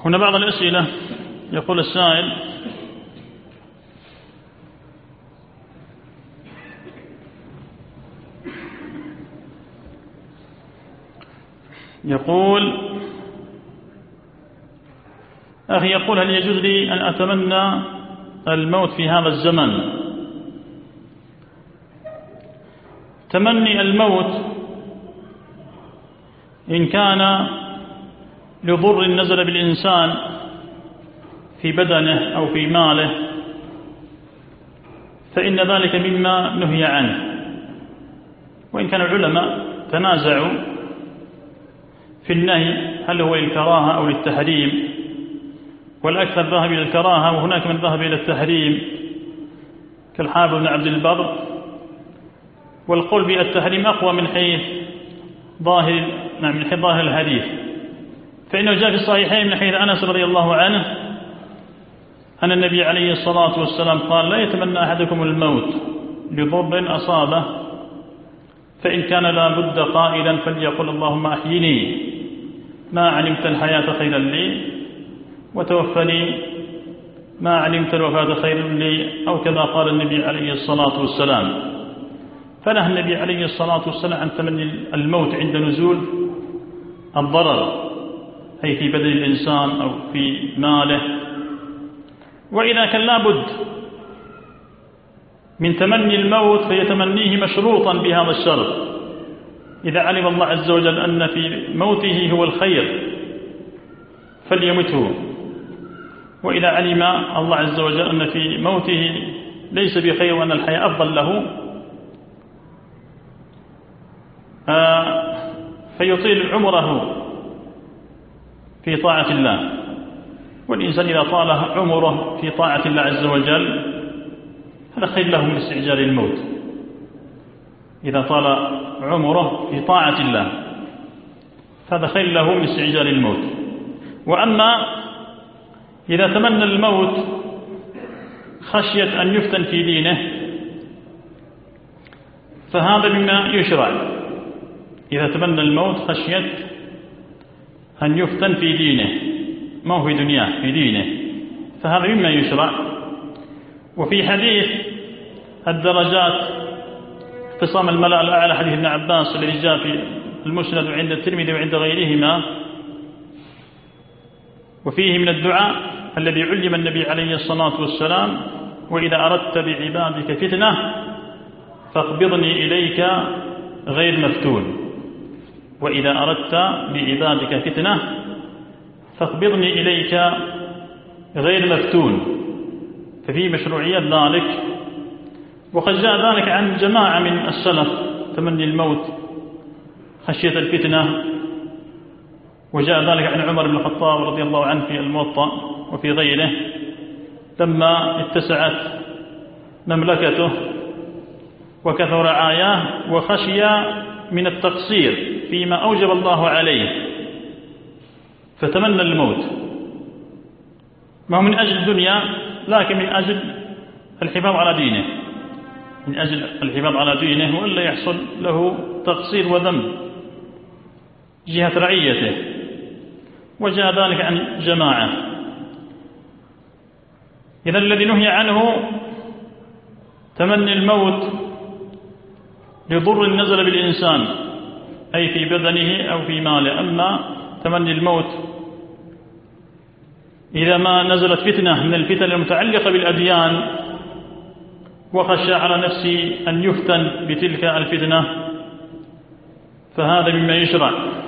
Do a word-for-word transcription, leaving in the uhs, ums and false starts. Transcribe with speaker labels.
Speaker 1: هنا بعض الأسئلة. يقول السائل: يقول أخي يقول هل يجوز لي أن أتمنى الموت في هذا الزمن؟ تمني الموت إن كان لضر نزل بالإنسان في بدنه أو في ماله فإن ذلك مما نهي عنه، وإن كان العلماء تنازعوا في النهي هل هو للكراهة أو للتحريم، والأكثر ذهب إلى الكراهة، وهناك من ذهب إلى التحريم كالحافظ بن عبد البر، والقول بالتحريم أقوى من حيث ظاهر نعم من حيث ظاهر الحديث، فإنه جاء في الصحيحين من حيث أنس رضي الله عنه أن النبي عليه الصلاة والسلام قال: لا يتمنى أحدكم الموت لضر أصابه، فإن كان لا بد قائلا فليقل اللهم أحيني ما علمت الحياة خيرا لي وتوفني ما علمت الوفاة خيرا لي، أو كما قال النبي عليه الصلاة والسلام. فنهى النبي عليه الصلاة والسلام عن تمني الموت عند نزول الضرر، أي في بدن الإنسان أو في ماله. وإذا كان لابد من تمني الموت فيتمنيه مشروطا بهذا الشرط: إذا علم الله عز وجل أن في موته هو الخير فليمته، وإذا علم الله عز وجل أن في موته ليس بخير وأن الحياة أفضل له فيطيل عمره في طاعة الله. والإنسان إذا طال عمره في طاعة الله عز وجل هذا خير له من استعجال الموت، إذا طال عمره في طاعة الله هذا خير له من استعجال الموت. وأما إذا تمنى الموت خشية أن يفتن في دينه فهذا مما يشرع. إذا تمنى الموت خشية أن يفتن في دينه، ما هو في دنياه، في دينه، فهذا مما يشرع. وفي حديث الدرجات اختصام الملأ الأعلى، حديث ابن عباس الذي جاء في المسند وعند الترمذي وعند غيرهما، وفيه من الدعاء الذي علم النبي عليه الصلاة والسلام: وإذا أردت بعبادك فتنة فاقبضني إليك غير مفتون. وإذا أردت بعبادك فتنة فاقبضني إليك غير مفتون، ففي مشروعية ذلك. وقد جاء ذلك عن جماعة من السلف تمني الموت خشية الفتنة، وجاء ذلك عن عمر بن الخطاب رضي الله عنه في الموطأ وفي غيره لما اتسعت مملكته وكثر رعاياه وخشي من التقصير فيما أوجب الله عليه فتمنى الموت، ما هو من أجل الدنيا لكن من أجل الحفاظ على دينه، من أجل الحفاظ على دينه وإلا يحصل له تقصير وذنب جهة رعيته. وجاء ذلك عن جماعة. إذا الذي نهي عنه تمني الموت لضر نزل بالإنسان أي في بدنه أو في ماله. أما تمني الموت إذا ما نزلت فتنة من الفتن المتعلقة بالأديان وخشى على نفسه أن يفتن بتلك الفتنة فهذا مما يشرع.